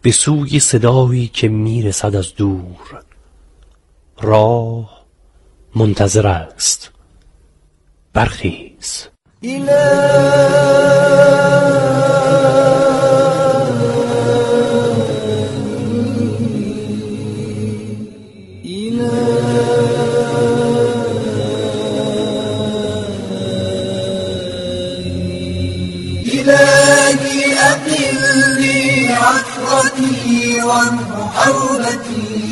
به سوی صدایی که میرسد از دور. راه منتظر است، برخیز. إلهي أقلني عثرتي ومحوبتي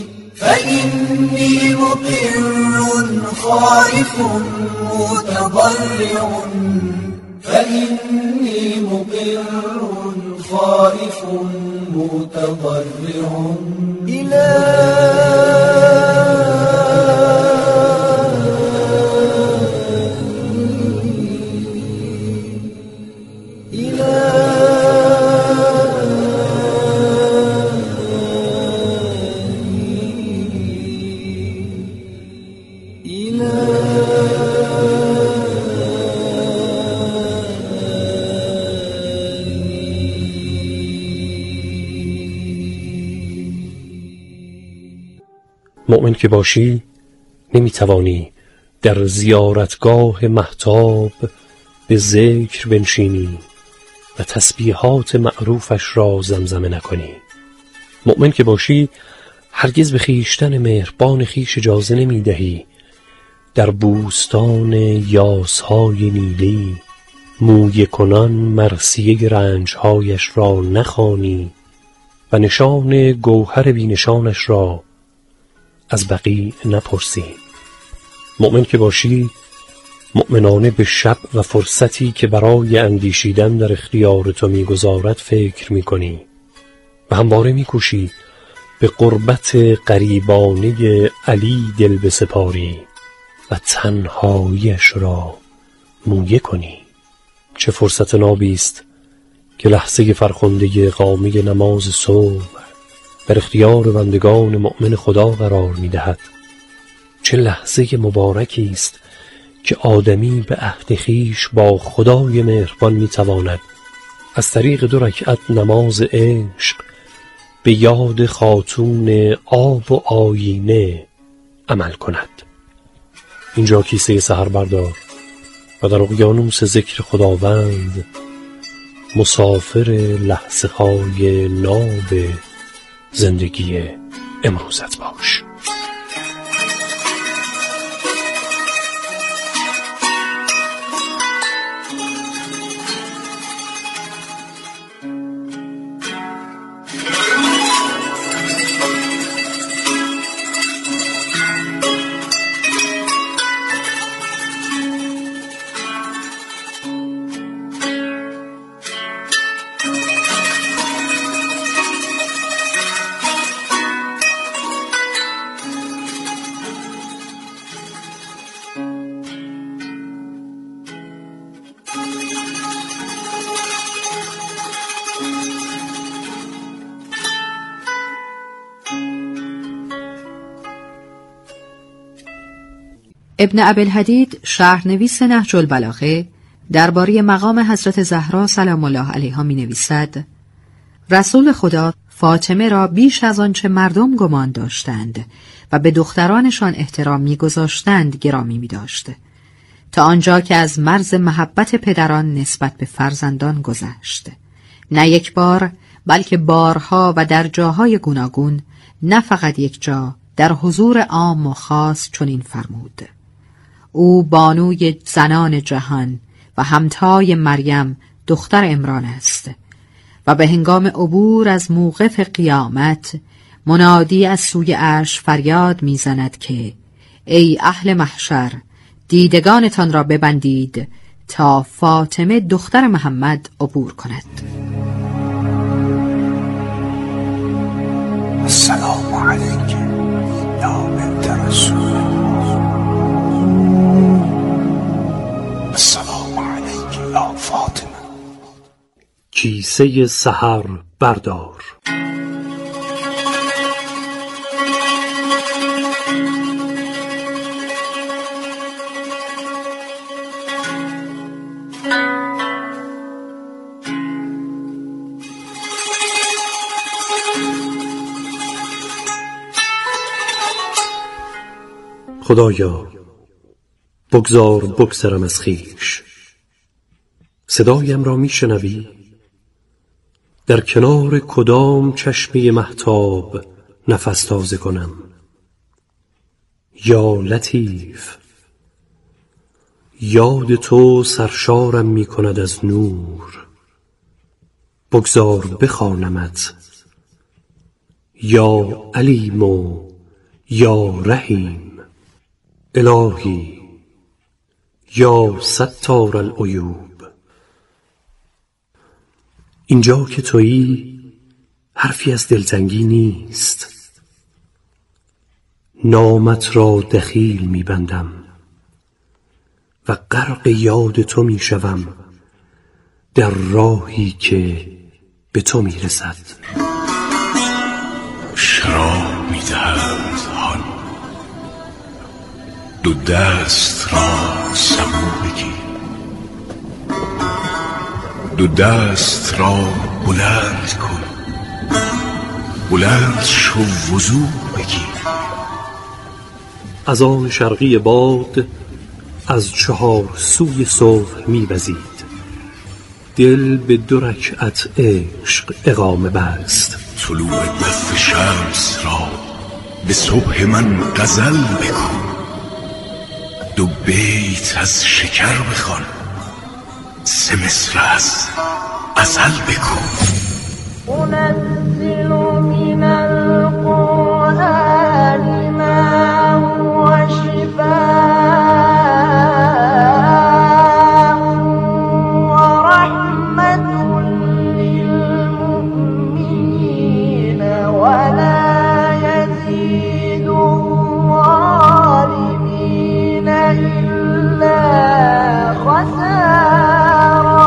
فإني مقر خائف متضرع فإني مقر خائف متضرع مؤمن که باشی نمیتوانی در زیارتگاه مهتاب به ذکر بنشینی و تسبیحات معروفش را زمزمه نکنی. مؤمن که باشی هرگز به خویشتن مهربان خویش اجازه نمیدهی در بوستان یاسهای نیلی مویه کنان مرثیه رنجهایش را نخوانی و نشان گوهر بینشانش را از بقیع نپرسی. مؤمن که باشی مؤمنانه به شب و فرصتی که برای اندیشیدن در اختیار تو میگذارد فکر میکنی و همواره میکوشی به قربت قریبانه علی دل بسپاری و تنهاییش را مویه کنی. چه فرصت نابی است که لحظه فرخنده اقامه نماز صبح در اختیار بندگان مؤمن خدا قرار می‌دهد. چه لحظه مبارکی است که آدمی به عهد خویش با خدای مهربان می‌تواند از طریق 2 رکعت نماز عشق به یاد خاتون آب و آیینه عمل کند. اینجا کیسه سحر بردار و در اقیانوس ذکر خداوند مسافر لحظه های ناب زندگی امروزت باش. ابن ابی‌الحدید شرحنویس نهج البلاغه درباره مقام حضرت زهرا سلام الله علیها می نویسد: رسول خدا فاطمه را بیش از آنچه مردم گمان داشتند و به دخترانشان احترام می گذاشتند گرامی می داشت، تا آنجا که از مرز محبت پدران نسبت به فرزندان گذشت. نه یک بار بلکه بارها و در جاهای گوناگون، نه فقط یک جا، در حضور عام و خاص چنین فرمود: او بانوی زنان جهان و همتای مریم دختر عمران است و به هنگام عبور از موقف قیامت منادی از سوی عرش فریاد میزند که ای اهل محشر، دیدگانتان را ببندید تا فاطمه دختر محمد عبور کند. السلام علیک یا بنت رسول، السلام علیک یا فاطمه. کیسه سحر بردار. خدایا بگذار بگذرم از خویش. صدایم را میشنوی؟ در کنار کدام چشمه مهتاب نفس تازه کنم؟ یا لطیف، یاد تو سرشارم می کند از نور. بگذار بخوانمت یا علیم و یا رحیم. الهی یا ستار العیوب. اینجا که تویی حرفی از دلتنگی نیست. نامت را دخیل می‌بندم و غرق یاد تو می‌شوم در راهی که به تو می‌رسد. شراب می‌دهد هان، دو دست را سبو بگیر، دو دست را بلند کن، بلند شو وضو بگیر. از آن شرقی باد از چهار سوی صبح می‌وزید. دل به 2 رکعت عشق اقامه بست. طلوع دف شمس را به صبح من غزل بگو، 2 بیت از شکر بخوان، 3 مصرع از غزل بگو. أنزل من القرآن ما هو شفاء ورحمة للمؤمنين ولا يزيد الظالمين إلا خسارا.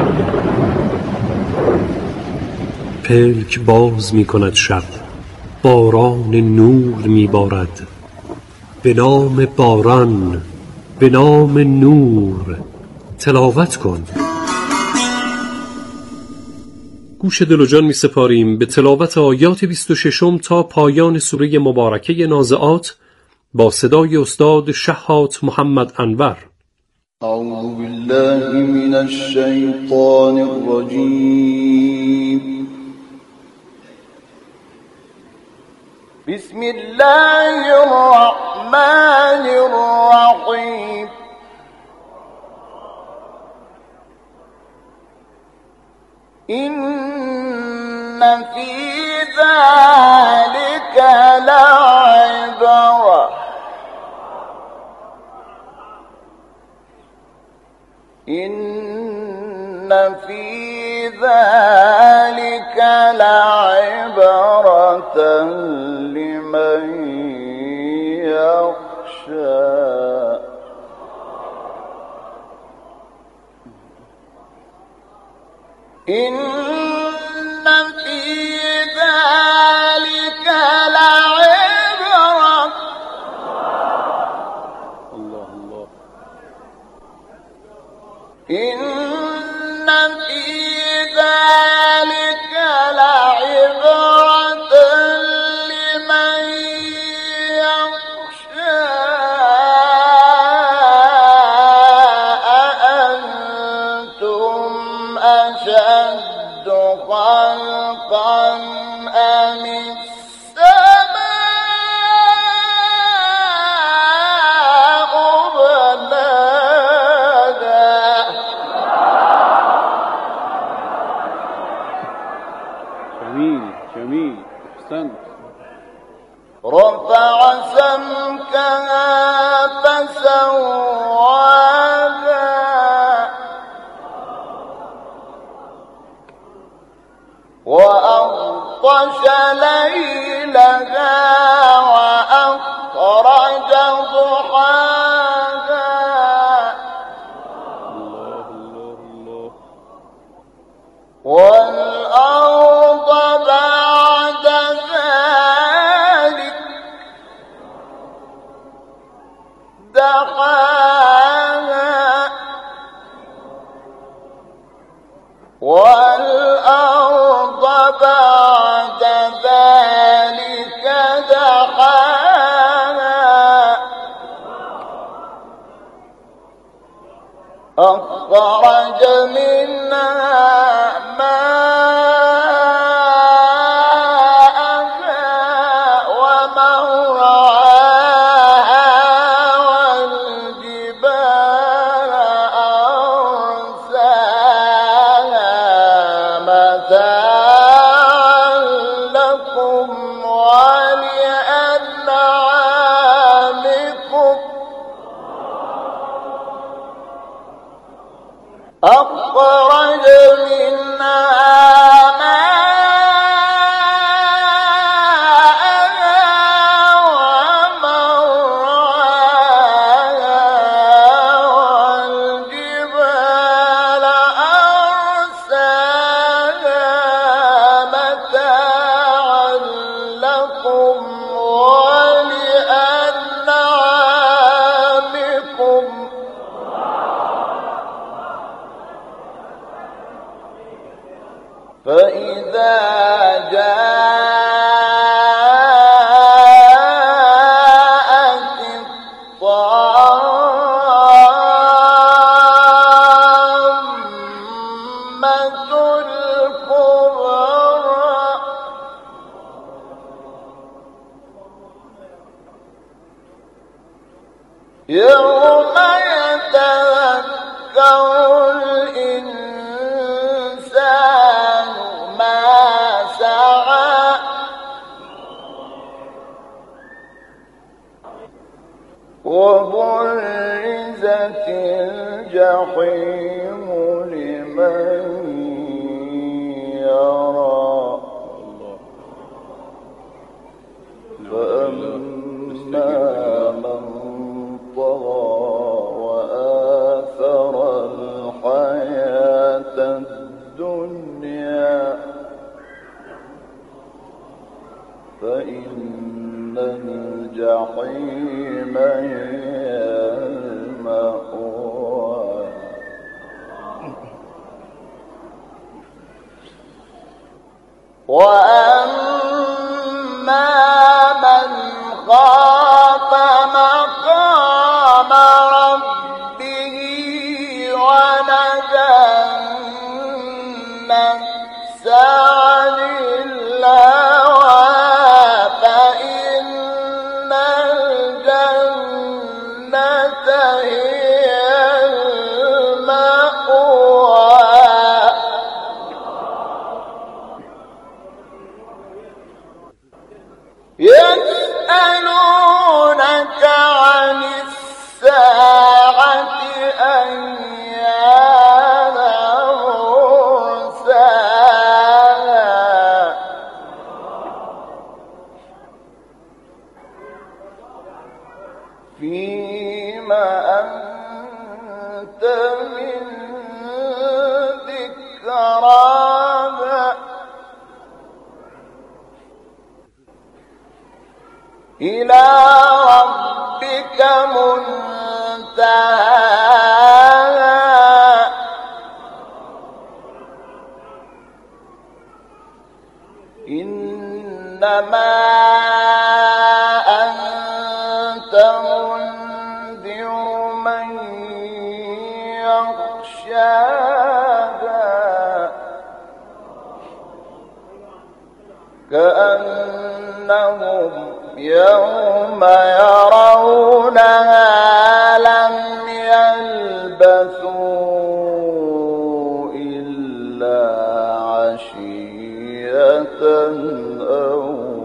پلک باز می کند شب، باران نور می بارد. به نام باران، به نام نور تلاوت کن. گوش دل و جان می سپاریم به تلاوت آیات 26 تا پایان سوره مبارکه نازعات با صدای استاد شهات محمد انور. اعوذ بالله من الشیطان الرجیم. بسم الله الرحمن الرحیم. إن في ذلك لعبرة إن في ذلك لعبرة لمن يخشى. إن في ذلك لعبرة الله الله. إن في ذلك لعبرة لمن يخشى. أأنتم أشد خلقا أم السماء بناها. جميل احسنت. رفع سمكها فسواها وأغطش ليلها وأخرج ضحاها. الله الله الله. والأرض بعد ذلك دحاها. والأرض بعد ذلك دحاها. يوم يتذكر الإنسان ما سعى وبرزت الجحيم لمن يرى فأما من طغى وآثر الحياة الدنيا فإن الجحيم هي المأوى وأما من خاف مقام ربه ونهى النفس عن الهوى فإن الجنة هي المأوى يسألونك عن الساعة أيان مرساها فيما أنت من ذكراها إلى ربك منتهاها إنما أنت منذر من يخشاها كأنهم يوم يرونها لم يلبثوا إلا عشية أو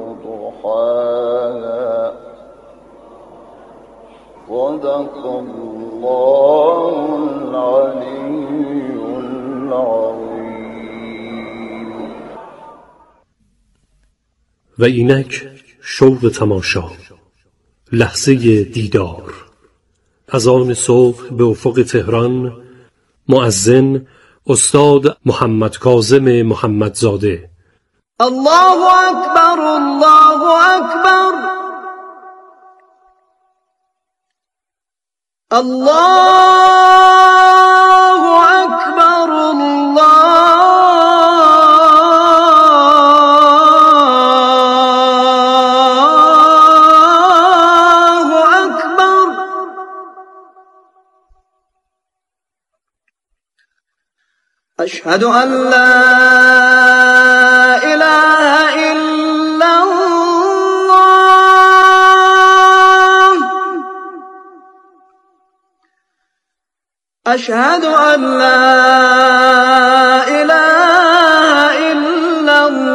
ضحاها صدق الله العلي العظيم. و اینک شوق تماشا، لحظه دیدار، از آن صبح به افق تهران. مؤذن استاد محمد کاظم محمدزاده. الله اکبر الله اکبر الله اکبر الله اکبر اشهد ان لا اله الا الله اشهد ان لا اله الا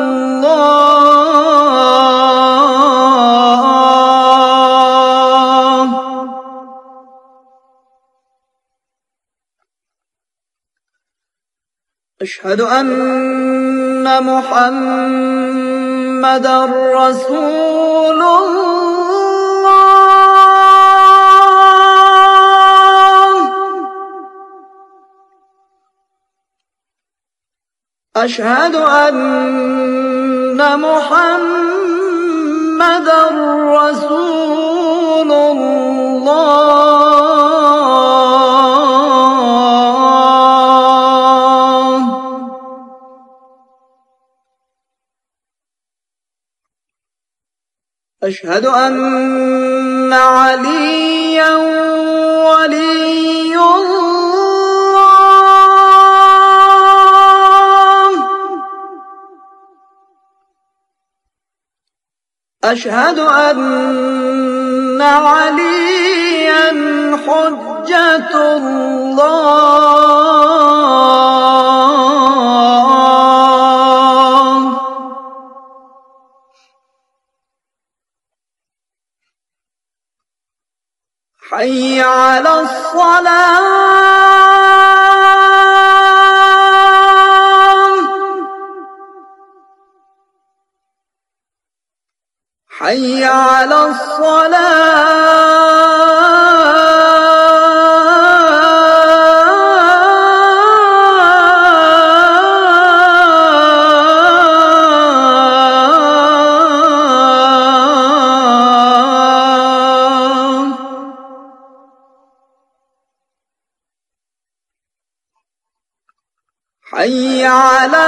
الله اشهد ان محمدا رسول الله اشهد ان محمدا رسول الله أشهد أن عليا ولي الله أشهد أن عليا حجة الله حي على الصلاة حي على حي على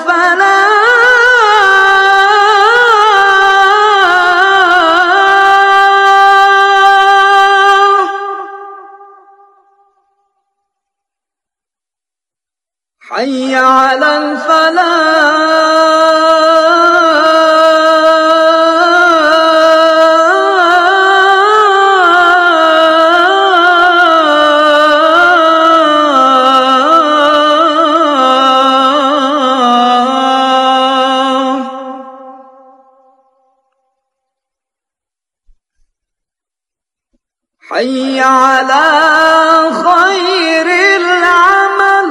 الفلاح حي على حي على خير العمل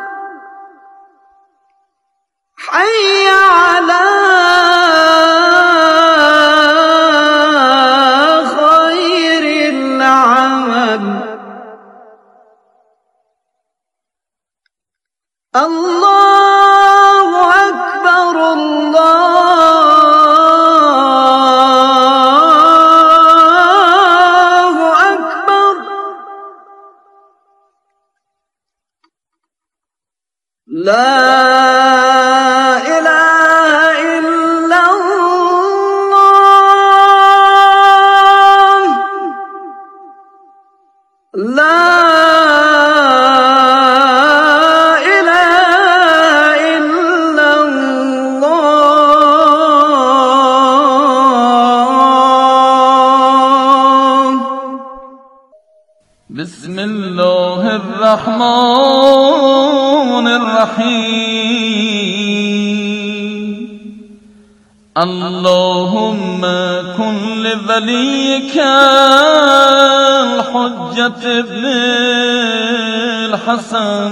حي على خير العمل الله أكبر الله أكبر لا إله إلا الله لا إله إلا الله بسم الله الرحمن الرحيم اللهم كن لوليك الحجة ابن الحسن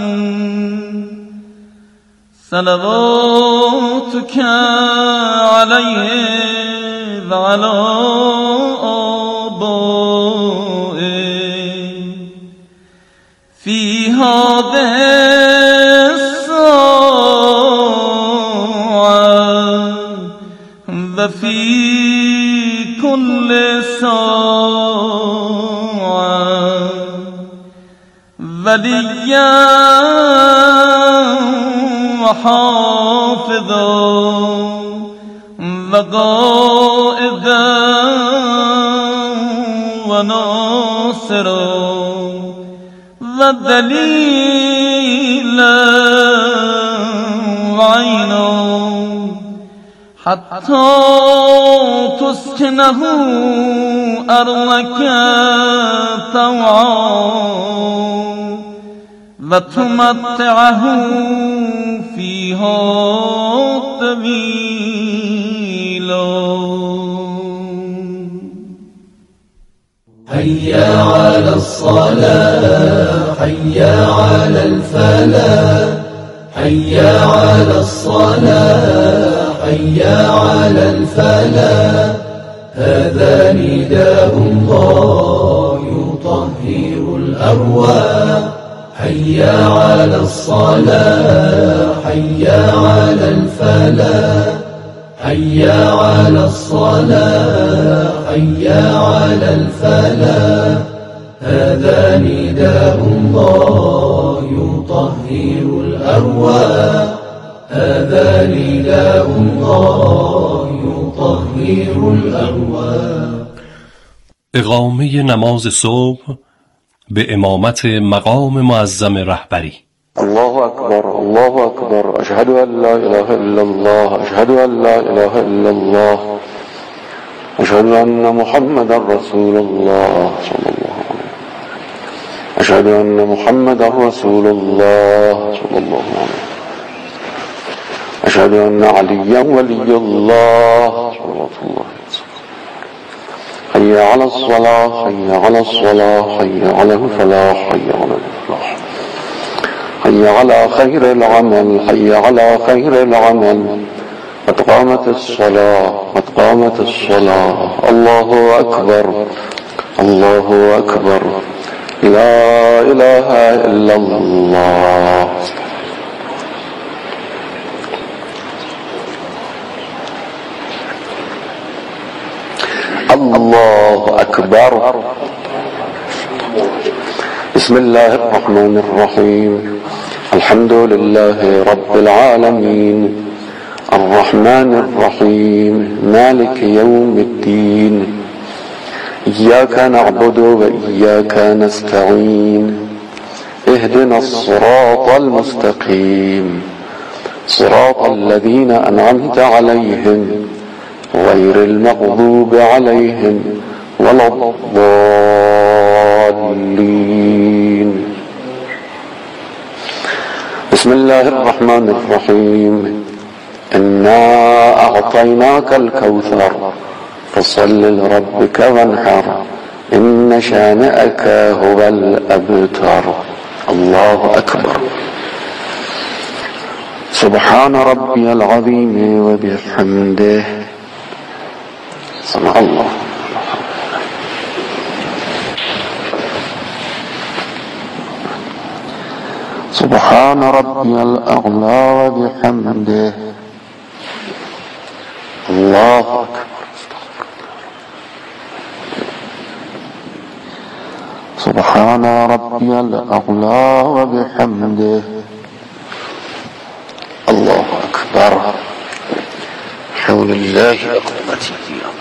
صلواتك عليه وعلى آبائه في هذه الساعة وفي كل ساعة وليا وحافظا وقائدا وناصرا ودليلا وعينا حتى تسكنه أرضك طوعا وتمتعه فيها طويلا حي على الصلاة حي على الفلاح حي على الصلاة حي على الفلاح هذا نداء الله يطهر الأرواح حي على الصلاة حي على الفلاح حي على الصلاة حي على الفلاح هذا نداء الله يطهر الأرواح هذا نداء الله يطهر الأرواح. اقامه نماز صبح به امامت مقام معظم رهبری. الله أكبر الله أكبر أشهد أن لا إله إلا الله أشهد أن لا إله إلا الله أشهد أن محمدا رسول الله صلى الله عليه وسلم. أشهد أن محمدا رسول الله صلى الله عليه وسلم. أشهد أن عليا ولي الله صلى الله عليه وسلم. حي على الصلاة حي على الصلاة حي على الفلاح حي على الفلاح حي على خير العمل حي على خير العمل. قد قامت الصلاة قد قامت الصلاة. الله أكبر الله أكبر. لا إله إلا الله. الله أكبر. بسم الله الرحمن الرحيم. الحمد لله رب العالمين الرحمن الرحيم مالك يوم الدين. إياك نعبد وإياك نستعين. اهدنا الصراط المستقيم صراط الذين أنعمت عليهم غير المغضوب عليهم ولا الضالين. بسم الله الرحمن الرحيم. إنا أعطيناك الكوثر فصل لربك وانحر إن شانئك هو الأبتر. الله أكبر. سبحان ربي العظيم وبحمده. سمع الله. سبحان ربي الأعلى وبحمده. الله أكبر. سبحان ربي الأعلى وبحمده. الله أكبر. حول الله أقوته.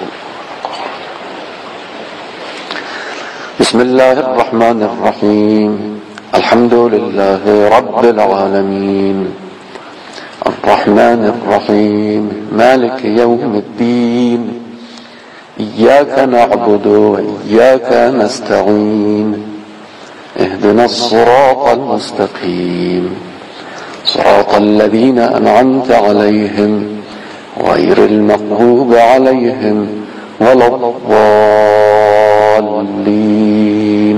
بسم الله الرحمن الرحيم. الحمد لله رب العالمين الرحمن الرحيم مالك يوم الدين. إياك نعبد وإياك نستعين. اهدنا الصراط المستقيم صراط الذين أنعمت عليهم غير المغضوب عليهم ولا الضالين.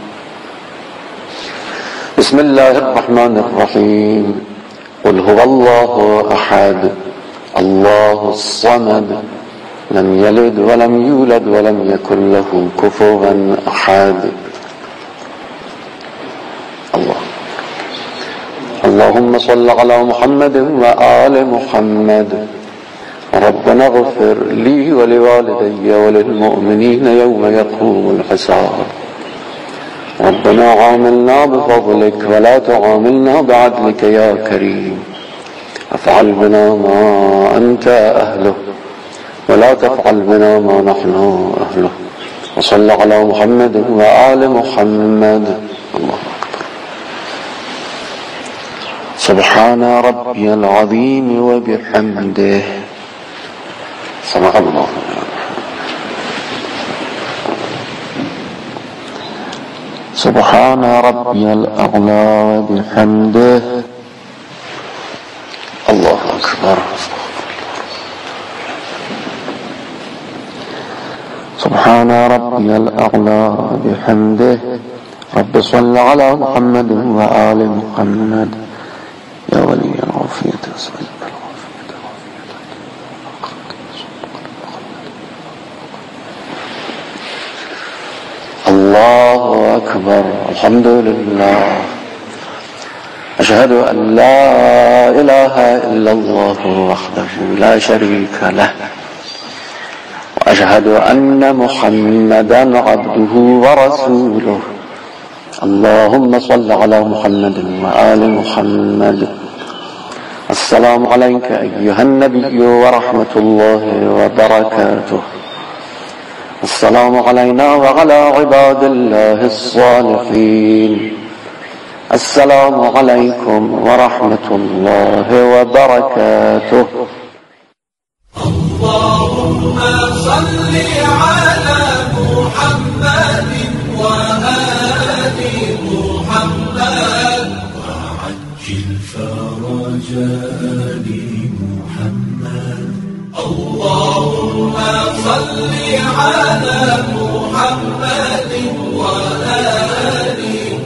بسم الله الرحمن الرحيم. قل هو الله أحد الله الصمد لم يلد ولم يولد ولم يكن له كفوا أحد. الله. اللهم صل على محمد وآل محمد. ربنا اغفر لي ولوالدي وللمؤمنين يوم يقوم الحساب. ربنا عاملنا بفضلك ولا تعاملنا بعدلك يا كريم. افعل بنا ما أنت أهله ولا تفعل بنا ما نحن أهله. وصل على محمد وآل محمد. الله أكبر. سبحان ربي العظيم وبحمده. سمع الله. سبحان ربي الأعلى وبحمده. الله أكبر. سبحان ربي الأعلى وبحمده. رب صل على محمد وآل محمد. يا ولي العافية أسألك الله أكبر. الحمد لله. أشهد أن لا إله إلا الله وحده لا شريك له وأشهد أن محمدا عبده ورسوله. اللهم صل على محمد وآل محمد. السلام عليك أيها النبي ورحمة الله وبركاته. السلام علينا وعلى عباد الله الصالحين. السلام عليكم ورحمة الله وبركاته. صل على محمد وآل محمد وعجل فرج آل محمد اللهم صل على محمد وآل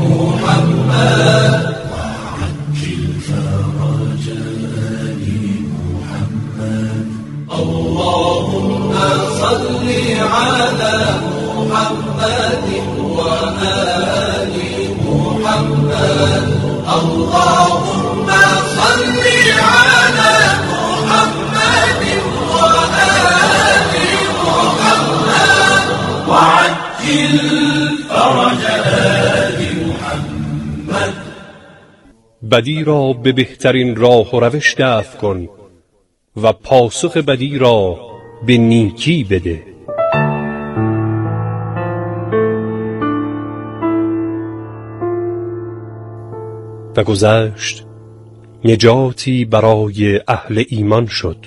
محمد وعجل فرج آل محمد اللهم صل على محمد وآل محمد اللهم صل على محمد وآل محمد وعجل فرج آل محمد. بدی را به بهترین راه و روش دفع کن و پاسخ بدی را به نیکی بده. و گذشت نجاتی برای اهل ایمان شد.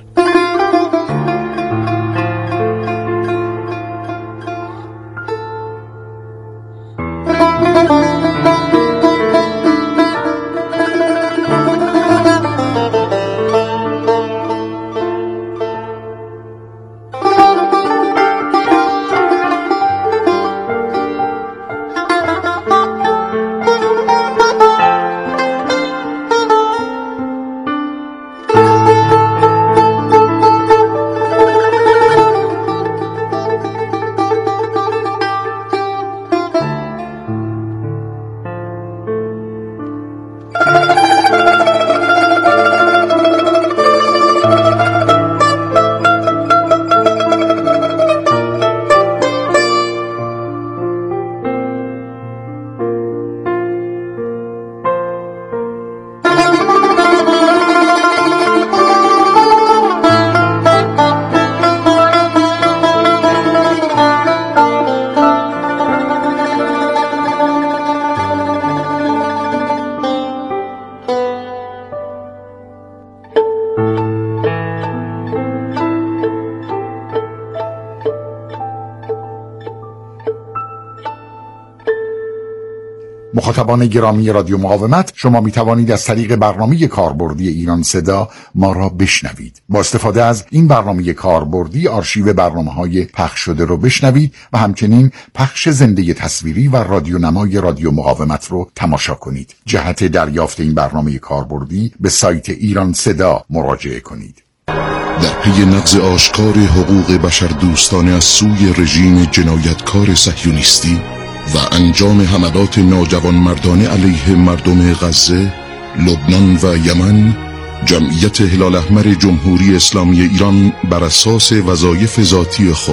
مخاطبان گرامی رادیو مقاومت، شما می توانید از طریق برنامه کاربردی ایران صدا ما را بشنوید. با استفاده از این برنامه کاربردی آرشیو برنامه‌های پخش شده رو بشنوید و همچنین پخش زنده تصویری و رادیونمای رادیو مقاومت رو تماشا کنید. جهت دریافت این برنامه کاربردی به سایت ایران صدا مراجعه کنید. در پی نقض آشکار حقوق بشر دوستانه از سوی رژیم جنایتکار صهیونیستی و انجام حملات ناجوانمردانه علیه مردم غزه، لبنان و یمن، جمعیت هلال احمر جمهوری اسلامی ایران بر اساس وظایف ذاتی خود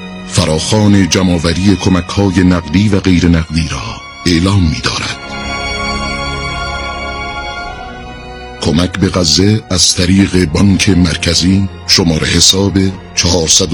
فراخوان جمع‌آوری کمک‌های نقدی و غیر نقدی را اعلام می‌دارد. کمک به غزه از طریق بانک مرکزی، شماره حساب 400